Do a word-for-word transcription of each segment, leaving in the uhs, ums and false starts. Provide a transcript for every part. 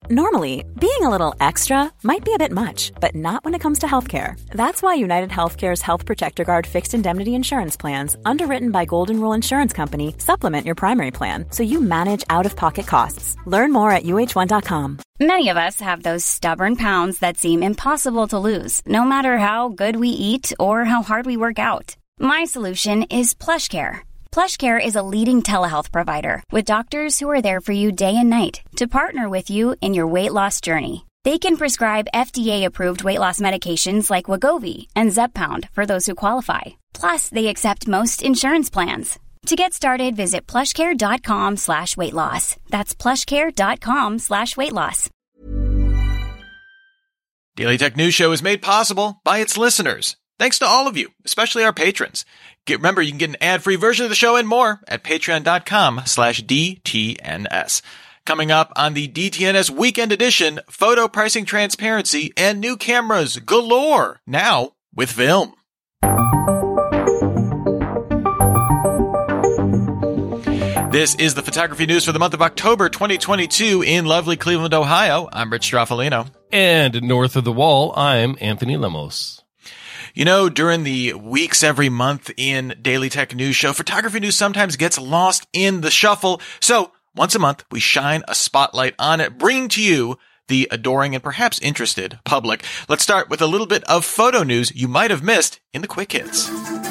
Normally, being a little extra might be a bit much, but not when it comes to healthcare. That's why United Healthcare's Health Protector Guard fixed indemnity insurance plans, underwritten by Golden Rule Insurance Company, supplement your primary plan so you manage out-of-pocket costs. Learn more at U H one dot com. Many of us have those stubborn pounds that seem impossible to lose, no matter how good we eat or how hard we work out. My solution is PlushCare. PlushCare is a leading telehealth provider with doctors who are there for you day and night to partner with you in your weight loss journey. They can prescribe F D A-approved weight loss medications like Wegovy and Zepbound for those who qualify. Plus, they accept most insurance plans. To get started, visit plushcare.com slash weight loss. That's plushcare.com slash weight loss. Daily Tech News Show is made possible by its listeners. Thanks to all of you, especially our patrons. Get, remember, you can get an ad-free version of the show and more at patreon.com slash DTNS. Coming up on the D T N S Weekend Edition, photo pricing transparency and new cameras galore, now with film. This is the photography news for the month of October twenty twenty-two in lovely Cleveland, Ohio. I'm Rich Straffolino. And north of the wall, I'm Anthony Lemos. You know, during the weeks every month in Daily Tech News Show, photography news sometimes gets lost in the shuffle. So once a month, we shine a spotlight on it, bringing to you the adoring and perhaps interested public. Let's start with a little bit of photo news you might have missed in the quick hits.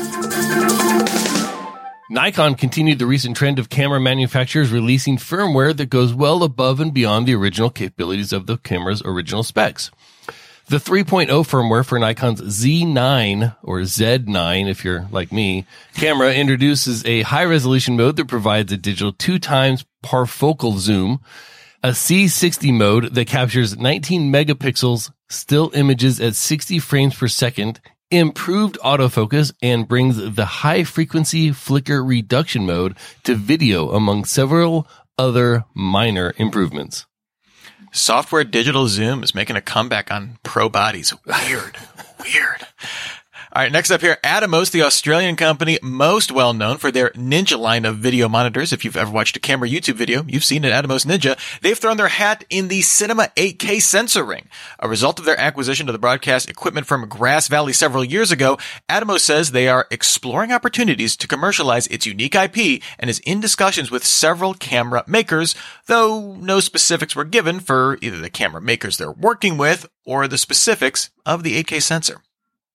Nikon continued the recent trend of camera manufacturers releasing firmware that goes well above and beyond the original capabilities of the camera's original specs. The three point oh firmware for Nikon's Z nine, or Z nine if you're like me, camera introduces a high-resolution mode that provides a digital two times parfocal zoom, a C sixty mode that captures nineteen megapixels still images at sixty frames per second, improved autofocus, and brings the high-frequency flicker reduction mode to video, among several other minor improvements. Software digital zoom is making a comeback on pro bodies. Weird. Weird. All right, next up here, Atomos, the Australian company most well known for their Ninja line of video monitors. If you've ever watched a camera YouTube video, you've seen an Atomos Ninja. They've thrown their hat in the Cinema eight K sensor ring. A result of their acquisition of the broadcast equipment from Grass Valley several years ago, Atomos says they are exploring opportunities to commercialize its unique I P and is in discussions with several camera makers, though no specifics were given for either the camera makers they're working with or the specifics of the eight K sensor.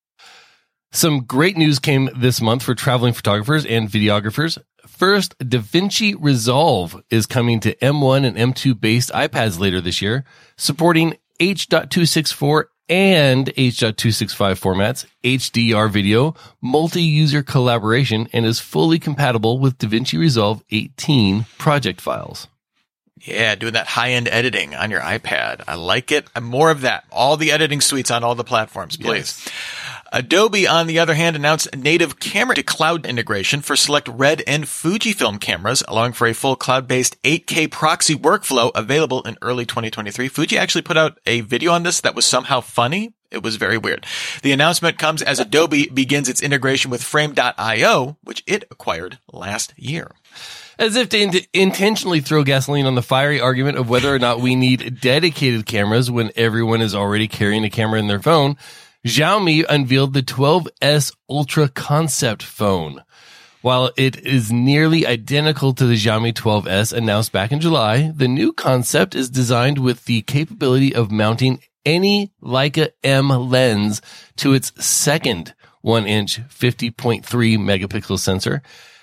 Some great news came this month for traveling photographers and videographers. First, DaVinci Resolve is coming to M one and M two based iPads later this year, supporting H two sixty-four and H two sixty-five formats, H D R video, multi-user collaboration, and is fully compatible with DaVinci Resolve eighteen project files. Yeah, doing that high-end editing on your iPad. I like it. More of that. All the editing suites on all the platforms, please. Yes. Adobe, on the other hand, announced native camera-to-cloud integration for select Red and Fujifilm cameras, allowing for a full cloud-based eight K proxy workflow available in early twenty twenty-three. Fuji actually put out a video on this that was somehow funny. It was very weird. The announcement comes as Adobe begins its integration with Frame dot io, which it acquired last year. As if to in- intentionally throw gasoline on the fiery argument of whether or not we need dedicated cameras when everyone is already carrying a camera in their phone, Xiaomi unveiled the twelve S Ultra concept phone. While it is nearly identical to the Xiaomi twelve S announced back in July, the new concept is designed with the capability of mounting any Leica M lens to its second one inch fifty point three megapixel sensor.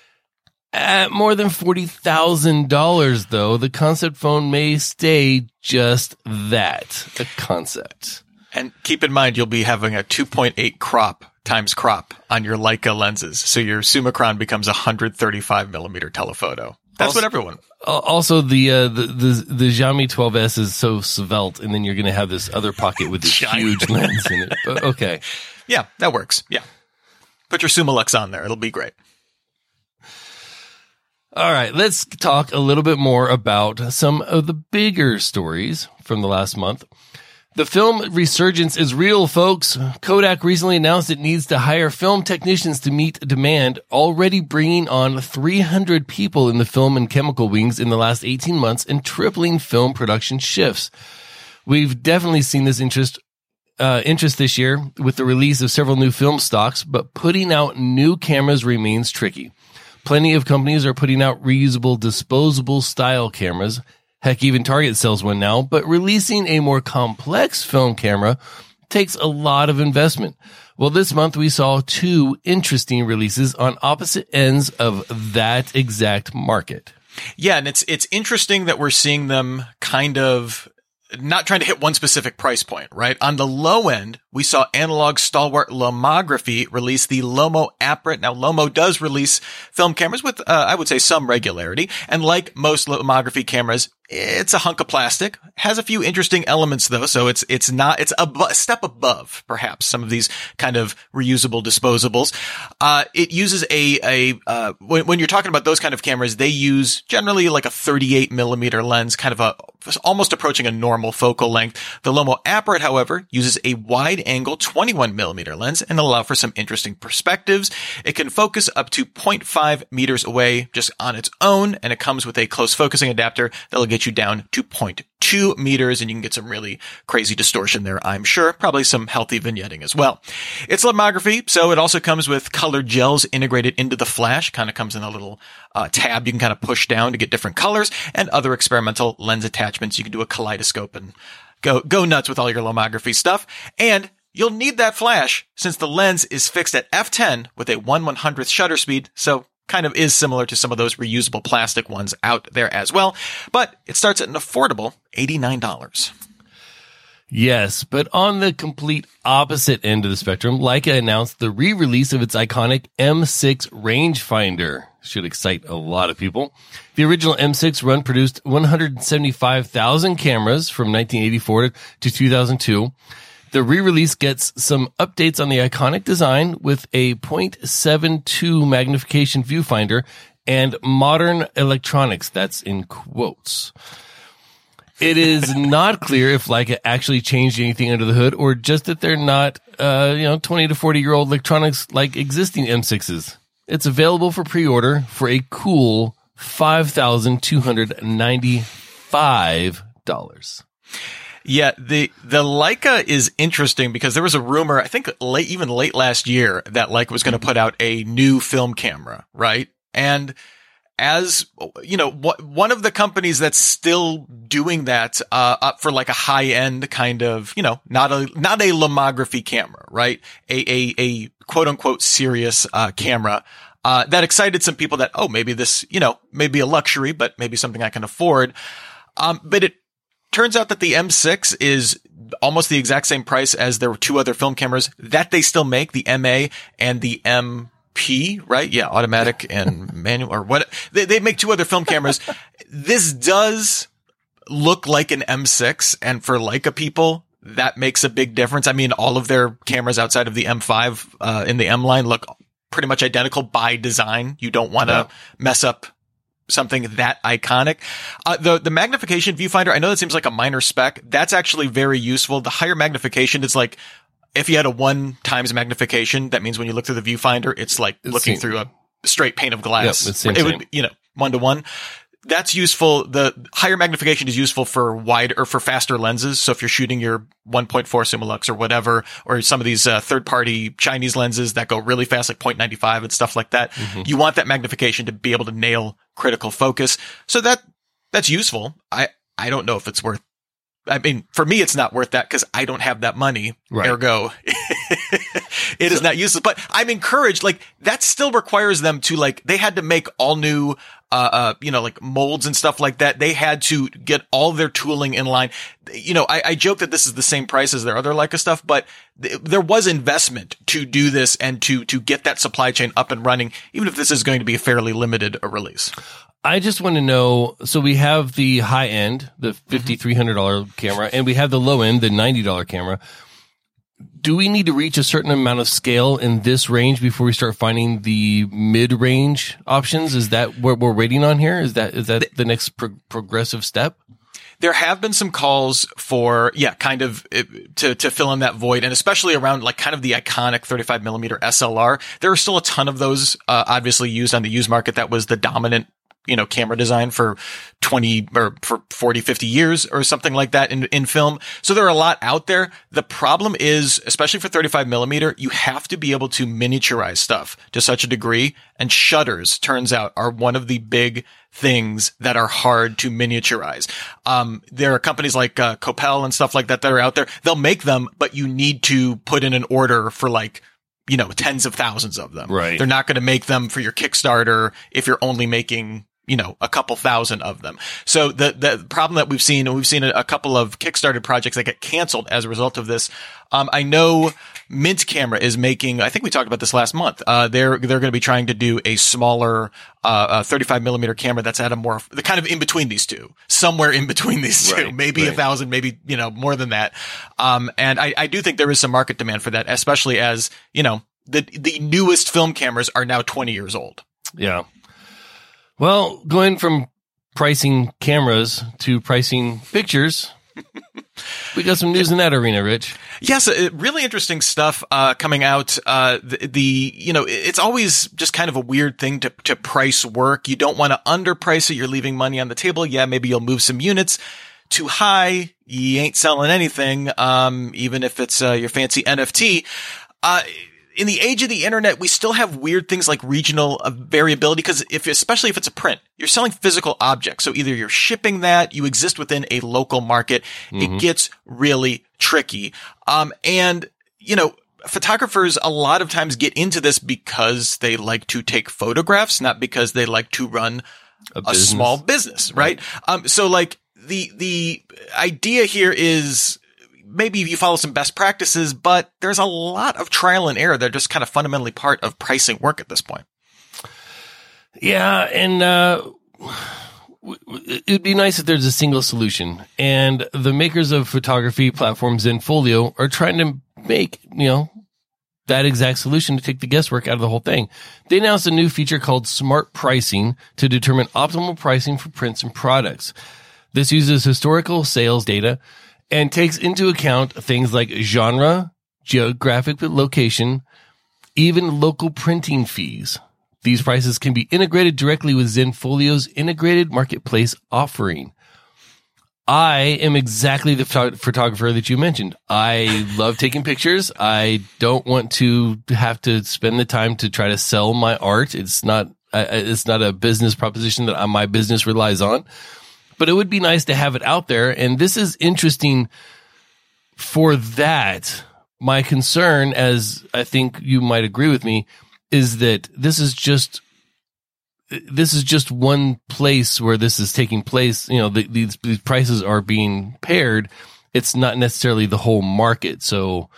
At more than forty thousand dollars, though, the concept phone may stay just that, a concept. And keep in mind, you'll be having a two point eight crop times crop on your Leica lenses. So your Summicron becomes a one hundred thirty-five millimeter telephoto. That's also, what everyone. Also, the, uh, the, the, the Xiaomi twelve S is so svelte, and then you're going to have this other pocket with this huge lens in it. But okay. Yeah, that works. Yeah. Put your Summilux on there. It'll be great. All right, let's talk a little bit more about some of the bigger stories from the last month. The film resurgence is real, folks. Kodak recently announced it needs to hire film technicians to meet demand, already bringing on three hundred people in the film and chemical wings in the last eighteen months and tripling film production shifts. We've definitely seen this interest uh, interest this year with the release of several new film stocks, but putting out new cameras remains tricky. Plenty of companies are putting out reusable, disposable style cameras. Heck, even Target sells one now, but releasing a more complex film camera takes a lot of investment. Well, this month we saw two interesting releases on opposite ends of that exact market. Yeah, and it's it's interesting that we're seeing them kind of not trying to hit one specific price point, right? On the low end, we saw Analog Stalwart Lomography release the Lomo Apparat. Now, Lomo does release film cameras with, uh, I would say, some regularity. And like most lomography cameras, it's a hunk of plastic. Has a few interesting elements, though. So it's it's not it's a, a step above, perhaps, some of these kind of reusable disposables. Uh, it uses a a uh, when, when you're talking about those kind of cameras, they use generally like a thirty-eight millimeter lens, kind of a almost approaching a normal focal length. The Lomo Apparat, however, uses a wide-angle twenty-one millimeter lens and allow for some interesting perspectives. It can focus up to zero point five meters away just on its own, and it comes with a close focusing adapter that'll get you down to zero point two meters, and you can get some really crazy distortion there, I'm sure. Probably some healthy vignetting as well. It's lomography, so it also comes with colored gels integrated into the flash. Kind of comes in a little uh, tab you can kind of push down to get different colors, and other experimental lens attachments. You can do a kaleidoscope and go go nuts with all your lomography stuff. And you'll need that flash since the lens is fixed at f ten with a one one hundredth shutter speed, so kind of is similar to some of those reusable plastic ones out there as well. But it starts at an affordable eighty-nine dollars. Yes, but on the complete opposite end of the spectrum, Leica announced the re-release of its iconic M six rangefinder. Should excite a lot of people. The original M six run produced one hundred seventy-five thousand cameras from nineteen eighty-four to two thousand two. The re-release gets some updates on the iconic design with a point seven two magnification viewfinder and modern electronics. That's in quotes. It is not clear if Leica actually changed anything under the hood or just that they're not, uh, you know, twenty to forty year old electronics like existing M sixes. It's available for pre-order for a cool five thousand two hundred ninety-five dollars. Yeah, the the Leica is interesting because there was a rumor, I think late, even late last year, that Leica was going to put out a new film camera, right? And as, you know, wh- one of the companies that's still doing that, uh, up for like a high end kind of, you know, not a, not a lomography camera, right? A, a, a quote unquote serious, uh, camera, uh, that excited some people that, oh, maybe this, you know, maybe a luxury, but maybe something I can afford. Um, but it turns out that the M six is almost the exact same price as there were two other film cameras that they still make, the M A and the M P, right? Yeah, automatic and manual or what. They, they make two other film cameras. This does look like an M six, and for Leica people, that makes a big difference. I mean, all of their cameras outside of the M five uh, in the M line look pretty much identical by design. You don't want to yeah. mess up something that iconic. Uh, the, the magnification viewfinder, I know that seems like a minor spec. That's actually very useful. The higher magnification is like, if you had a one times magnification, that means when you look through the viewfinder, it's like it's looking same. through a straight pane of glass. Yep, it's same, it same. would, you know, one to one. That's useful. The higher magnification is useful for wide or for faster lenses. So if you're shooting your one point four Summilux or whatever, or some of these uh, third party Chinese lenses that go really fast, like point nine five and stuff like that, mm-hmm. you want that magnification to be able to nail critical focus. So that, that's useful. I, I don't know if it's worth, I mean, for me, it's not worth that because I don't have that money. Right. Ergo, it so, is not useless. But I'm encouraged. Like that still requires them to like they had to make all new, uh, uh, you know, like molds and stuff like that. They had to get all their tooling in line. You know, I, I joke that this is the same price as their other Leica stuff, but th- there was investment to do this and to to get that supply chain up and running, even if this is going to be a fairly limited a release. I just want to know, so we have the high end, the fifty-three hundred dollars camera, and we have the low end, the ninety dollars camera. Do we need to reach a certain amount of scale in this range before we start finding the mid-range options? Is that what we're waiting on here? Is that is that the next pro- progressive step? There have been some calls for, yeah, kind of to, to fill in that void, and especially around like kind of the iconic thirty-five millimeter S L R. There are still a ton of those, uh, obviously used on the used market. That was the dominant you know, camera design for twenty or for forty, fifty years or something like that in, in film. So there are a lot out there. The problem is, especially for thirty-five millimeter, you have to be able to miniaturize stuff to such a degree. And shutters, turns out, are one of the big things that are hard to miniaturize. Um, there are companies like uh, Copel and stuff like that that are out there. They'll make them, but you need to put in an order for like, you know, tens of thousands of them. Right. They're not going to make them for your Kickstarter if you're only making, you know, a couple thousand of them. So the, the problem that we've seen, and we've seen a, a couple of Kickstarter projects that get canceled as a result of this. Um, I know Mint Camera is making, I think we talked about this last month. Uh, they're, they're going to be trying to do a smaller, uh, uh, thirty-five millimeter camera that's at a more, the kind of in between these two, somewhere in between these two, right, maybe right. a thousand, maybe, you know, more than that. Um, and I, I do think there is some market demand for that, especially as, you know, the, the newest film cameras are now twenty years old. Yeah. Well, going from pricing cameras to pricing pictures, we got some news in that arena, Rich. Yes, uh, really interesting stuff uh coming out. Uh the, the you know, it's always just kind of a weird thing to to price work. You don't want to underprice it. You're leaving money on the table. Yeah, maybe you'll move some units. Too high, you ain't selling anything, um even if it's uh, your fancy N F T. Uh In the age of the internet, we still have weird things like regional uh, variability because if, especially if it's a print, you're selling physical objects. So either you're shipping that, you exist within a local market. Mm-hmm. It gets really tricky. Um, and, you know, photographers a lot of times get into this because they like to take photographs, not because they like to run a, a small business, right? right? Um, so like the, the idea here is, maybe you follow some best practices, but there's a lot of trial and error that are just kind of fundamentally part of pricing work at this point. Yeah. And, uh, it'd be nice if there's a single solution, and the makers of photography platform Zenfolio are trying to make, you know, that exact solution to take the guesswork out of the whole thing. They announced a new feature called Smart Pricing to determine optimal pricing for prints and products. This uses historical sales data and takes into account things like genre, geographic location, even local printing fees. These prices can be integrated directly with Zenfolio's integrated marketplace offering. I am exactly the phot- photographer that you mentioned. I love taking pictures. I don't want to have to spend the time to try to sell my art. It's not, uh, it's not a business proposition that my business relies on. But it would be nice to have it out there. And this is interesting for that. My concern, as I think you might agree with me, is that this is just, this is just one place where this is taking place. You know, the, these, these prices are being paired. It's not necessarily the whole market. So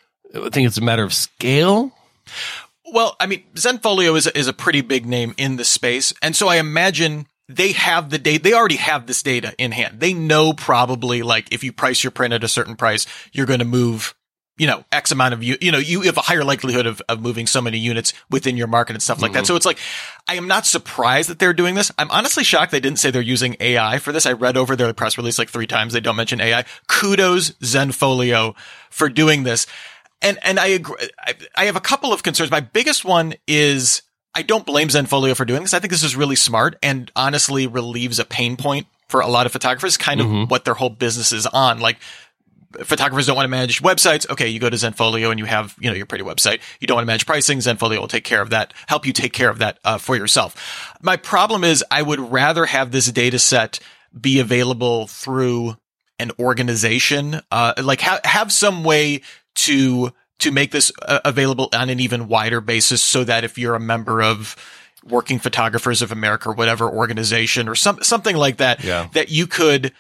I think it's a matter of scale. Well, I mean, Zenfolio is, is a pretty big name in the space. And so I imagine they have the data. They already have this data in hand. They know probably like if you price your print at a certain price, you're going to move, you know, X amount of, you, you know, you have a higher likelihood of, of moving so many units within your market and stuff like mm-hmm. that. So it's like, I am not surprised that they're doing this. I'm honestly shocked they didn't say they're using A I for this. I read over their press release like three times. They don't mention A I. Kudos Zenfolio for doing this. And, and I agree. I, I have a couple of concerns. My biggest one is, I don't blame Zenfolio for doing this. I think this is really smart and honestly relieves a pain point for a lot of photographers, kind of mm-hmm. what their whole business is on. Like photographers don't want to manage websites. Okay. You go to Zenfolio and you have, you know, your pretty website. You don't want to manage pricing. Zenfolio will take care of that, help you take care of that uh, for yourself. My problem is I would rather have this data set be available through an organization, uh, like ha- have some way to to make this uh, available on an even wider basis so that if you're a member of Working Photographers of America or whatever organization or some, something like that, yeah. that you could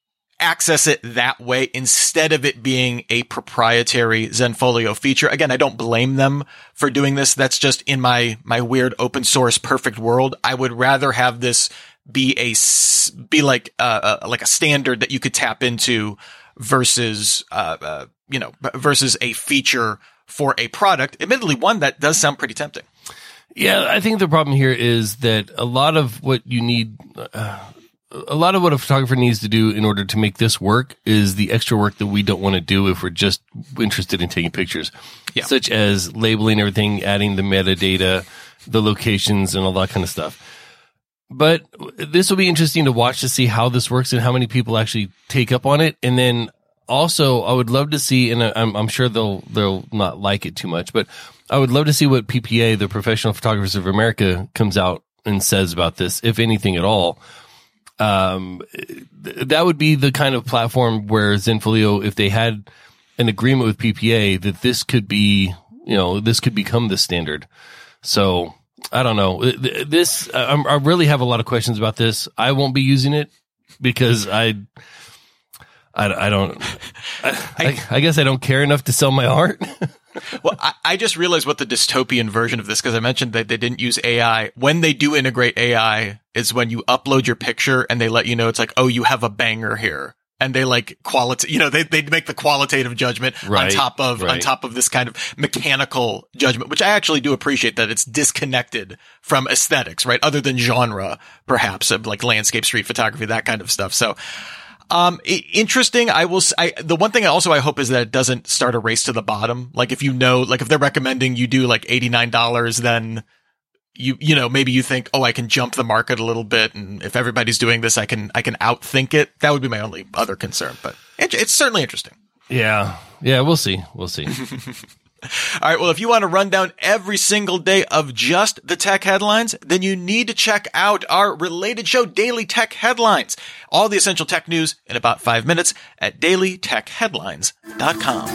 access it that way instead of it being a proprietary Zenfolio feature. Again, I don't blame them for doing this. That's just in my, my weird open source perfect world. I would rather have this be a, be like, uh, uh like a standard that you could tap into versus, uh, uh, you know, versus a feature for a product. Admittedly, one that does sound pretty tempting. Yeah, I think the problem here is that a lot of what you need, uh, a lot of what a photographer needs to do in order to make this work is the extra work that we don't want to do if we're just interested in taking pictures, yeah. such as labeling everything, adding the metadata, the locations, and all that kind of stuff. but this will be interesting to watch to see how this works and how many people actually take up on it. And then also, I would love to see, and I'm, I'm sure they'll they'll not like it too much, but I would love to see what P P A, the Professional Photographers of America, comes out and says about this, if anything at all. Um, th- that would be the kind of platform where Zenfolio, if they had an agreement with P P A, that this could be, you know, this could become the standard. So I don't know. This, I, I really have a lot of questions about this. I won't be using it because I, I, I don't, I, I, I guess I don't care enough to sell my art. Well, I, I just realized what the dystopian version of this, because I mentioned that they didn't use A I. When they do integrate A I is when you upload your picture and they let you know, it's like, oh, you have a banger here. And they like quality, you know, they, they make the qualitative judgment right, on top of, right. on top of this kind of mechanical judgment, which I actually do appreciate that it's disconnected from aesthetics, right? Other than genre, perhaps, of like landscape, street photography, that kind of stuff. So, Um, interesting. I will, I, the one thing I also I hope is that it doesn't start a race to the bottom. Like if you know, like if they're recommending you do like eighty-nine dollars, then you, you know, maybe you think, oh, I can jump the market a little bit. And if everybody's doing this, I can, I can outthink it. That would be my only other concern, but it, it's certainly interesting. Yeah. Yeah. We'll see. We'll see. All right. Well, if you want to run down every single day of just the tech headlines, then you need to check out our related show, Daily Tech Headlines. All the essential tech news in about five minutes at daily tech headlines dot com.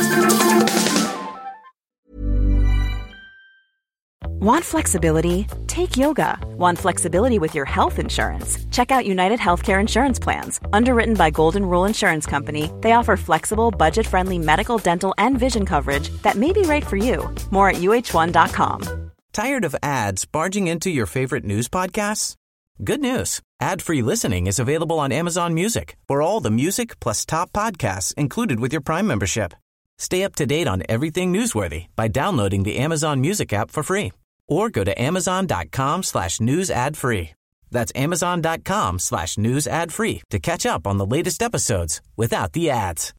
Want flexibility? Take yoga. Want flexibility with your health insurance? Check out United Healthcare Insurance Plans. Underwritten by Golden Rule Insurance Company, they offer flexible, budget-friendly medical, dental, and vision coverage that may be right for you. More at U H one dot com. Tired of ads barging into your favorite news podcasts? Good news. Ad-free listening is available on Amazon Music for all the music plus top podcasts included with your Prime membership. Stay up to date on everything newsworthy by downloading the Amazon Music app for free. Or go to amazon.com slash news ad free. That's amazon.com slash news ad free to catch up on the latest episodes without the ads.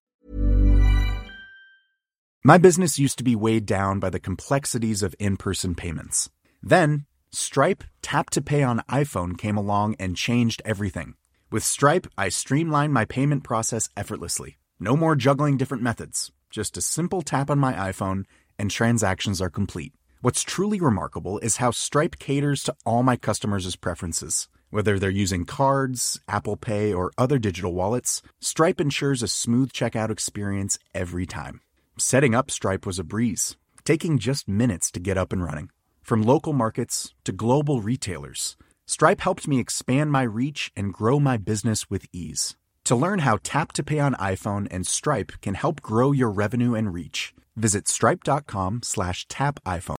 My business used to be weighed down by the complexities of in-person payments. Then, Stripe Tap to Pay on iPhone came along and changed everything. With Stripe, I streamlined my payment process effortlessly. No more juggling different methods. Just a simple tap on my iPhone and transactions are complete. What's truly remarkable is how Stripe caters to all my customers' preferences. Whether they're using cards, Apple Pay, or other digital wallets, Stripe ensures a smooth checkout experience every time. Setting up Stripe was a breeze, taking just minutes to get up and running. From local markets to global retailers, Stripe helped me expand my reach and grow my business with ease. To learn how Tap to Pay on iPhone and Stripe can help grow your revenue and reach, visit stripe.com slash tap iPhone.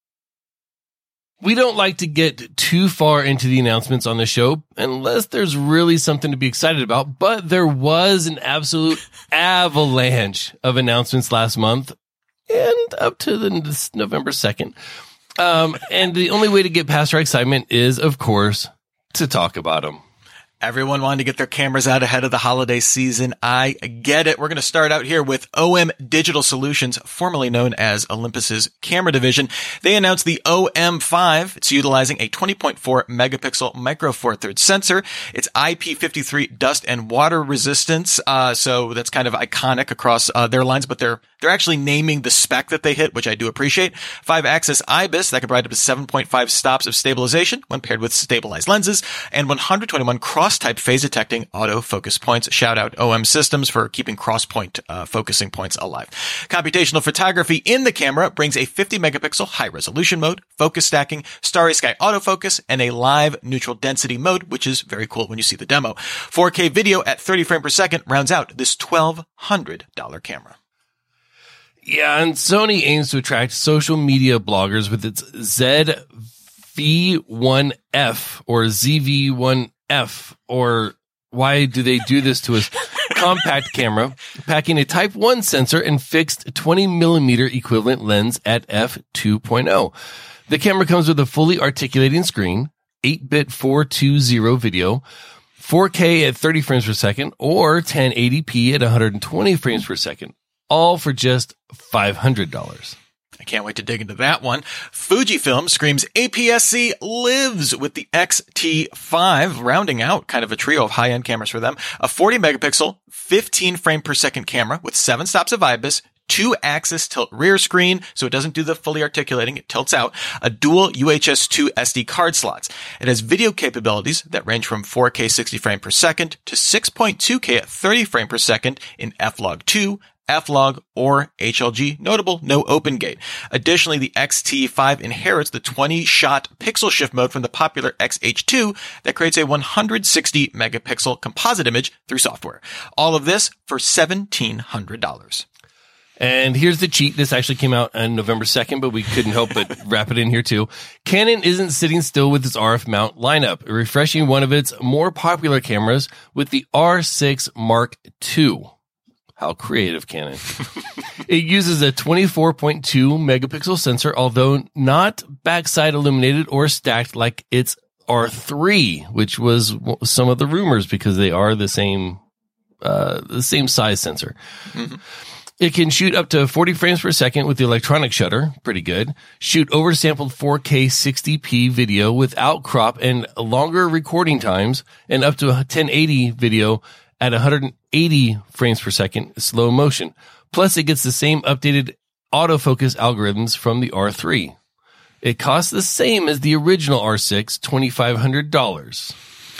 We don't like to get too far into the announcements on the show unless there's really something to be excited about, but there was an absolute avalanche of announcements last month and up to the November second. Um, and the only way to get past our excitement is, of course, to talk about them. Everyone wanted to get their cameras out ahead of the holiday season. I get it. We're going to start out here with O M Digital Solutions, formerly known as Olympus's camera division. They announced the O M five. It's utilizing a twenty point four megapixel micro four thirds sensor. It's I P fifty-three dust and water resistance. Uh, so that's kind of iconic across uh, their lines, but they're they're actually naming the spec that they hit, which I do appreciate. Five axis I B I S that can provide up to seven point five stops of stabilization when paired with stabilized lenses, and one hundred twenty-one cross type phase detecting auto focus points. Shout out O M Systems for keeping cross point uh, focusing points alive. Computational photography in the camera brings a fifty megapixel high resolution mode, focus stacking, starry sky autofocus, and a live neutral density mode, which is very cool when you see the demo. four K video at thirty frames per second rounds out this twelve hundred dollars camera. Yeah, and Sony aims to attract social media bloggers with its Z V one F or Z V one F, or why do they do this to us? Compact camera, packing a Type one sensor and fixed twenty millimeter equivalent lens at f two point oh. The camera comes with a fully articulating screen, eight bit four twenty video, four K at thirty frames per second, or ten eighty p at one hundred twenty frames per second, all for just five hundred dollars. I can't wait to dig into that one. Fujifilm screams A P S C lives with the X T five, rounding out kind of a trio of high-end cameras for them. A forty megapixel, fifteen frame per second camera with seven stops of IBIS, two axis tilt rear screen, so it doesn't do the fully articulating, it tilts out, a dual U H S two S D card slots. It has video capabilities that range from four K sixty frame per second to six point two K at thirty frame per second in F log two, F log, or H L G. Notable, no open gate. Additionally, the X T five inherits the twenty shot pixel shift mode from the popular X H two that creates a one hundred sixty megapixel composite image through software. All of this for seventeen hundred dollars. And here's the cheat. This actually came out on November second, but we couldn't help but wrap it in here too. Canon isn't sitting still with its R F mount lineup, refreshing one of its more popular cameras with the R six Mark two. How creative, Canon. It uses a twenty-four point two megapixel sensor, although not backside illuminated or stacked like its R three, which was some of the rumors because they are the same, uh, the same size sensor. Mm-hmm. It can shoot up to forty frames per second with the electronic shutter. Pretty good. Shoot oversampled four K sixty p video without crop and longer recording times, and up to ten eighty video at one hundred eighty frames per second slow motion. Plus, it gets the same updated autofocus algorithms from the R three. It costs the same as the original R six, twenty-five hundred dollars.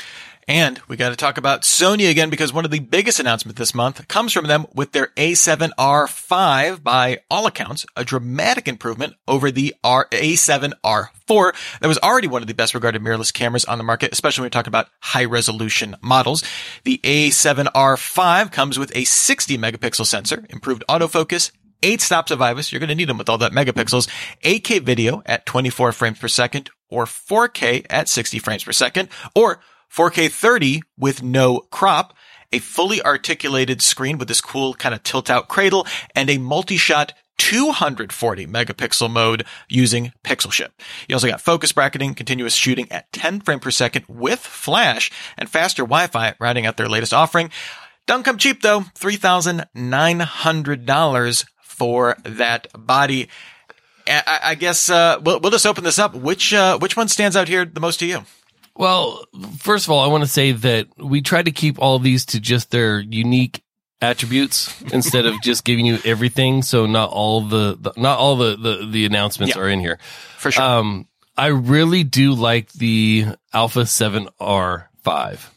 And we got to talk about Sony again because one of the biggest announcements this month comes from them with their A seven R five, by all accounts, a dramatic improvement over the R- A seven R four that was already one of the best regarded mirrorless cameras on the market, especially when we're talking about high resolution models. The A seven R five comes with a sixty megapixel sensor, improved autofocus, eight stops of IBIS. You're going to need them with all that megapixels, eight K video at twenty-four frames per second, or four K at sixty frames per second, or four K thirty with no crop, a fully articulated screen with this cool kind of tilt-out cradle, and a multi-shot two hundred forty megapixel mode using pixel shift. You also got focus bracketing, continuous shooting at ten frames per second with flash, and faster Wi-Fi, rounding out their latest offering. Don't come cheap though, three thousand nine hundred dollars for that body. I, I guess uh, we'll, we'll just open this up. Which uh, which one stands out here the most to you? Well, first of all, I want to say that we try to keep all of these to just their unique attributes instead of just giving you everything. So not all the, the not all the, the, the announcements yeah, are in here. For sure. Um, I really do like the Alpha seven R five.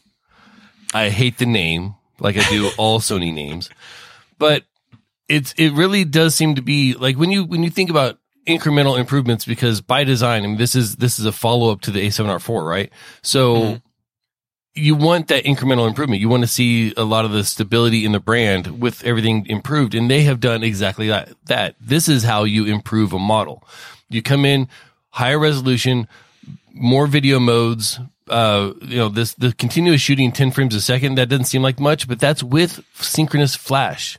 I hate the name, like I do all Sony names, but it's, it really does seem to be like when you, when you think about incremental improvements, because by design, I mean, this is, this is a follow up to the A seven R four, right? So mm-hmm. you want that incremental improvement. You want to see a lot of the stability in the brand with everything improved. And they have done exactly that. That this is how you improve a model. You come in higher resolution, more video modes, uh, you know, this, the continuous shooting ten frames a second. That doesn't seem like much, but that's with synchronous flash.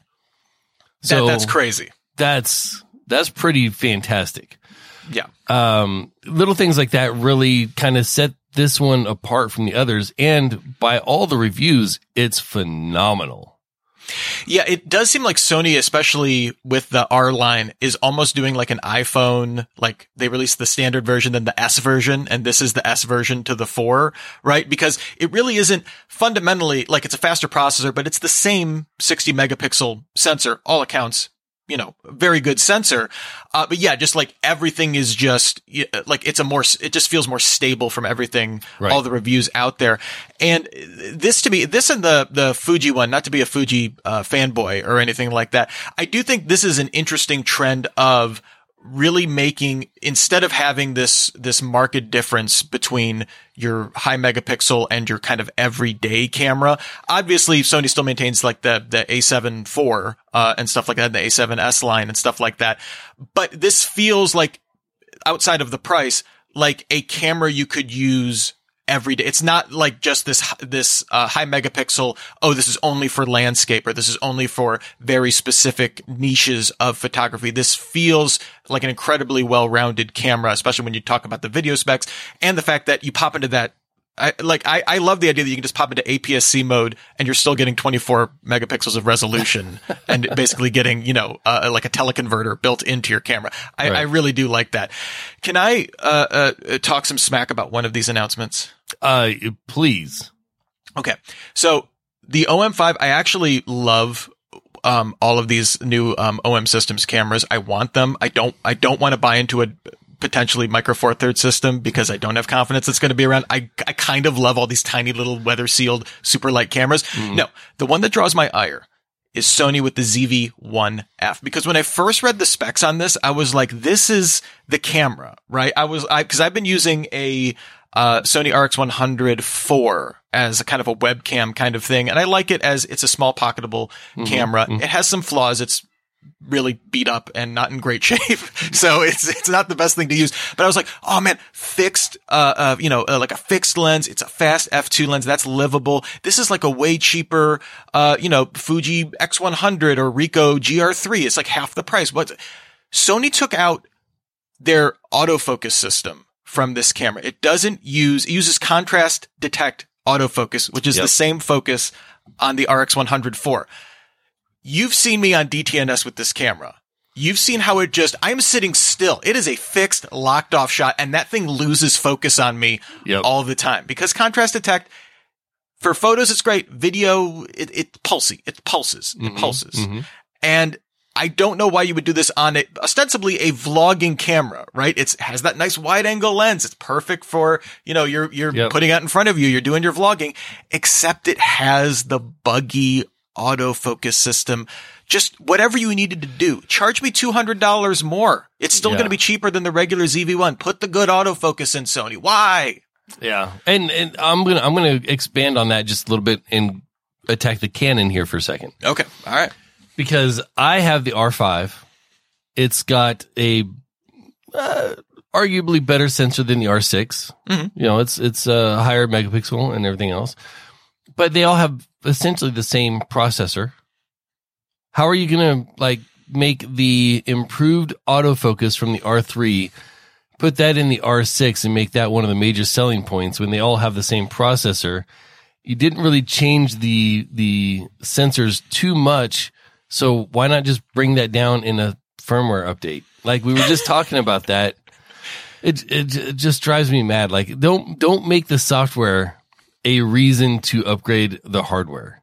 So that, that's crazy. That's, That's pretty fantastic. Yeah. Um, little things like that really kind of set this one apart from the others. And by all the reviews, it's phenomenal. Yeah, it does seem like Sony, especially with the R line, is almost doing like an iPhone. Like they released the standard version, then the S version, and this is the S version to the four, right? Because it really isn't fundamentally like it's a faster processor, but it's the same sixty megapixel sensor, all accounts. You know, very good sensor. Uh, but yeah, just like everything is just like it's a more, it just feels more stable from everything, right. All the reviews out there. And this to me, this and the, the Fuji one, not to be a Fuji uh, fanboy or anything like that. I do think this is an interesting trend of really making, instead of having this, this marked difference between your high megapixel and your kind of everyday camera. Obviously, Sony still maintains like the, the A seven four, uh, and stuff like that, the A seven S line and stuff like that. But this feels like, outside of the price, like a camera you could use every day. It's not like just this, this, uh, high megapixel. Oh, this is only for landscape, or this is only for very specific niches of photography. This feels like an incredibly well-rounded camera, especially when you talk about the video specs and the fact that you pop into that I like I, I love the idea that you can just pop into A P S C mode and you're still getting twenty-four megapixels of resolution and basically getting, you know, uh, like a teleconverter built into your camera. I, right. I really do like that. Can I uh, uh, talk some smack about one of these announcements? Uh, please. Okay. So the O M five, I actually love um, all of these new um, O M Systems cameras. I want them. I don't. I don't want to buy into a potentially Micro Four Thirds system because I don't have confidence it's going to be around. I I kind of love all these tiny little weather sealed super light cameras. Mm. No, the one that draws my ire is Sony with the Z V one F, because when I first read the specs on this, I was like, this is the camera, right? I was I because I've been using a uh Sony R X one hundred four as a kind of a webcam kind of thing, and I like it as it's a small pocketable mm-hmm. camera. Mm-hmm. It has some flaws. It's really beat up and not in great shape. So it's, it's not the best thing to use, but I was like, oh man, fixed, uh, uh, you know, uh, like a fixed lens. It's a fast F two lens. That's livable. This is like a way cheaper, uh, you know, Fuji X one hundred or Ricoh G R three. It's like half the price. What Sony took out their autofocus system from this camera. It doesn't use, it uses contrast detect autofocus, which is yep. the same focus on the R X one hundred four. You've seen me on D T N S with this camera. You've seen how it just, I'm sitting still. It is a fixed, locked off shot, and that thing loses focus on me yep. all the time. Because contrast detect, for photos, it's great. Video, it, it pulsy. It pulses. It mm-hmm, pulses. Mm-hmm. And I don't know why you would do this on a, ostensibly a vlogging camera, right? It has that nice wide angle lens. It's perfect for, you know, you're, you're yep. putting it in front of you. You're doing your vlogging, except it has the buggy autofocus system. Just whatever you needed to do. Charge me two hundred dollars more. It's still yeah. going to be cheaper than the regular Z V one. Put the good autofocus in, Sony. Why? Yeah. And, and I'm going to, I'm going to expand on that just a little bit and attack the Canon here for a second. Okay. All right. Because I have the R five. It's got a, uh, arguably better sensor than the R six. Mm-hmm. You know, it's, it's a higher megapixel and everything else, but they all have essentially the same processor. How are you going to like make the improved autofocus from the R three, put that in the R six and make that one of the major selling points when they all have the same processor? You didn't really change the, the sensors too much. So why not just bring that down in a firmware update? Like we were just talking about that. It, it, it just drives me mad. Like don't, don't make the software a reason to upgrade the hardware.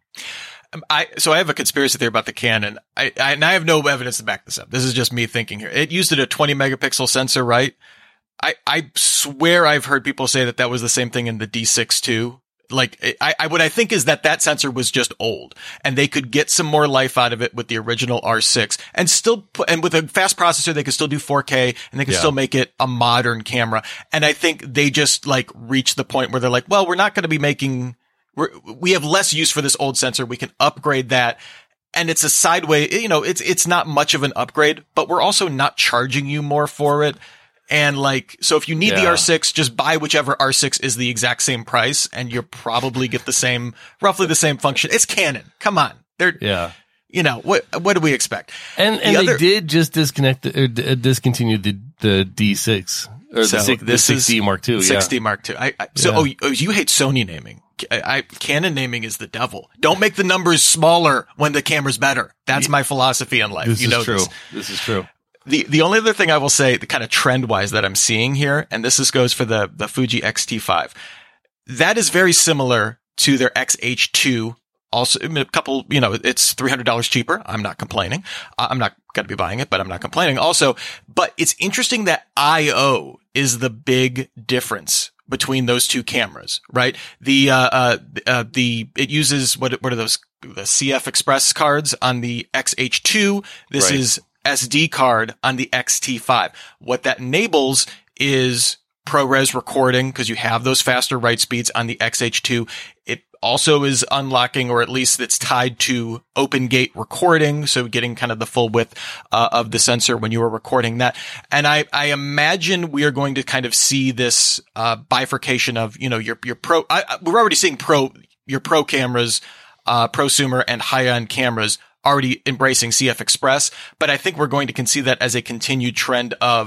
I, so I have a conspiracy theory about the Canon. I, I, and I have no evidence to back this up. This is just me thinking here. It used it a twenty megapixel sensor, right? I, I swear I've heard people say that that was the same thing in the D six too. Like, I, I, what I think is that that sensor was just old and they could get some more life out of it with the original R six and still put, and with a fast processor, they could still do four K and they could yeah. still make it a modern camera. And I think they just like reached the point where they're like, well, we're not going to be making, we're, we have less use for this old sensor. We can upgrade that. And it's a sideway, you know, it's, it's not much of an upgrade, but we're also not charging you more for it. And like, so if you need yeah. the R six, just buy whichever R six is the exact same price and you'll probably get the same, roughly the same function. It's Canon. Come on. They're, yeah. you know, what, what do we expect? And, and the they other, did just disconnect, the, or discontinue the, the D six or so the, six, this the six D Mark two. six D yeah. Mark two. I, I, so, yeah. oh, oh, you hate Sony naming. I, I, Canon naming is the devil. Don't make the numbers smaller when the camera's better. That's my philosophy in life. This you is know true. This. this is true. The, the only other thing I will say, the kind of trend wise that I'm seeing here, and this is goes for the, the Fuji X T five. That is very similar to their X H two. Also, a couple, you know, it's three hundred dollars cheaper. I'm not complaining. I'm not going to be buying it, but I'm not complaining also. But it's interesting that I O is the big difference between those two cameras, right? The, uh, uh, uh, the, it uses, what, what are those, the C F Express cards on the X H two. This right. is S D card on the X T five. What that enables is ProRes recording because you have those faster write speeds on the X H two. It also is unlocking, or at least it's tied to open gate recording. So getting kind of the full width uh, of the sensor when you are recording that. And I, I imagine we are going to kind of see this uh, bifurcation of, you know, your, your pro, I, I, we're already seeing pro, your pro cameras, uh, prosumer and high end cameras already embracing C F Express, but I think we're going to see that as a continued trend of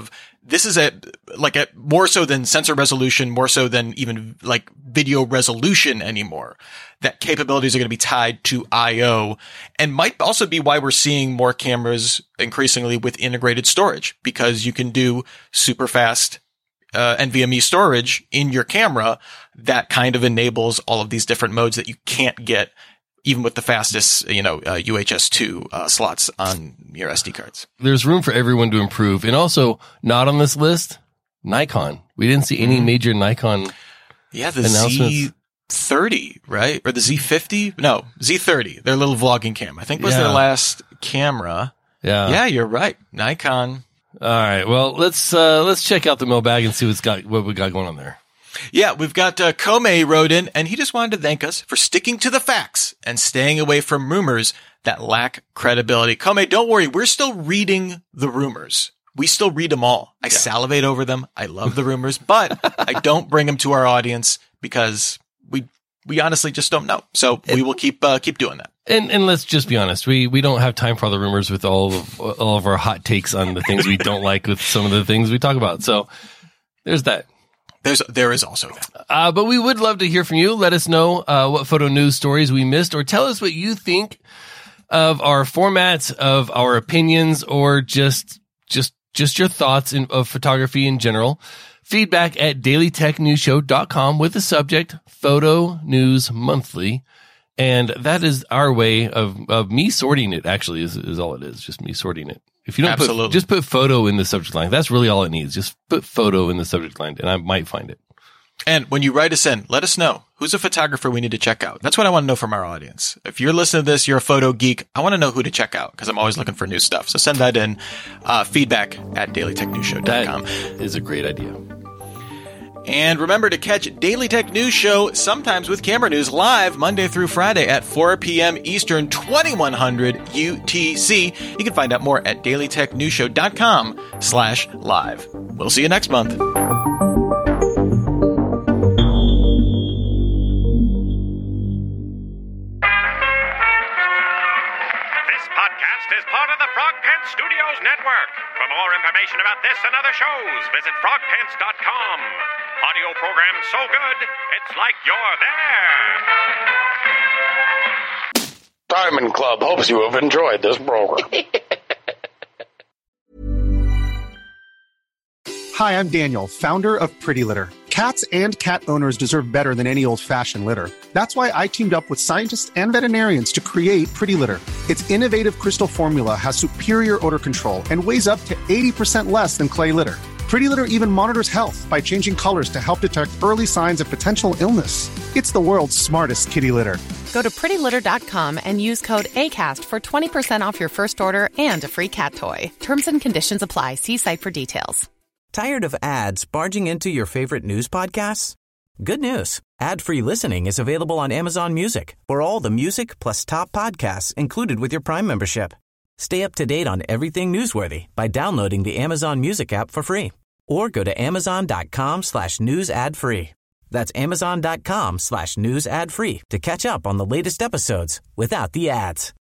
this is a, like a, more so than sensor resolution, more so than even like video resolution anymore, that capabilities are going to be tied to I O, and might also be why we're seeing more cameras increasingly with integrated storage, because you can do super fast uh, NVMe storage in your camera that kind of enables all of these different modes that you can't get even with the fastest, you know, uh, U H S two uh, slots on your S D cards. There's room for everyone to improve. And also, not on this list, Nikon. We didn't see any major Nikon Yeah, the announcements. Z thirty, right? Or the Z fifty? No, Z thirty, their little vlogging cam. I think was Yeah. their last camera. Yeah. Yeah, you're right. Nikon. All right. Well, let's uh, let's check out the mailbag and see what's got what we got going on there. Yeah, we've got uh, Kome wrote in, and he just wanted to thank us for sticking to the facts and staying away from rumors that lack credibility. Kome, don't worry. We're still reading the rumors. We still read them all. I yeah. salivate over them. I love the rumors, but I don't bring them to our audience because we we honestly just don't know. So we will keep uh, keep doing that. And and let's just be honest, we we don't have time for all the rumors with all of all of our hot takes on the things we don't like with some of the things we talk about. So there's that. There's there is also that. Uh, but we would love to hear from you. Let us know uh, what photo news stories we missed, or tell us what you think of our formats, of our opinions, or just just just your thoughts in, of photography in general. Feedback at daily tech news show dot com with the subject Photo News Monthly. And that is our way of, of me sorting it, actually, is, is all it is. Just me sorting it. If you don't Absolutely. put, just put photo in the subject line. That's really all it needs. Just put photo in the subject line, and I might find it. And when you write us in, let us know who's a photographer we need to check out. That's what I want to know from our audience. If you're listening to this, you're a photo geek, I want to know who to check out because I'm always looking for new stuff. So send that in, uh, feedback at daily tech news show dot com. That is a great idea. And remember to catch Daily Tech News Show, sometimes with camera news, live Monday through Friday at four p.m. Eastern, twenty-one hundred U T C. You can find out more at daily tech news show dot com slash live. We'll see you next month. This podcast is part of the Frog Pants Studios Network. For more information about this and other shows, visit frog pants dot com. Audio program so good, it's like you're there. Diamond Club hopes you have enjoyed this program. Hi, I'm Daniel, founder of Pretty Litter. Cats and cat owners deserve better than any old-fashioned litter. That's why I teamed up with scientists and veterinarians to create Pretty Litter. Its innovative crystal formula has superior odor control and weighs up to eighty percent less than clay litter. Pretty Litter even monitors health by changing colors to help detect early signs of potential illness. It's the world's smartest kitty litter. Go to pretty litter dot com and use code ACAST for twenty percent off your first order and a free cat toy. Terms and conditions apply. See site for details. Tired of ads barging into your favorite news podcasts? Good news. Ad-free listening is available on Amazon Music for all the music plus top podcasts included with your Prime membership. Stay up to date on everything newsworthy by downloading the Amazon Music app for free or go to amazon dot com slash news ad free. That's amazon dot com slash news ad free to catch up on the latest episodes without the ads.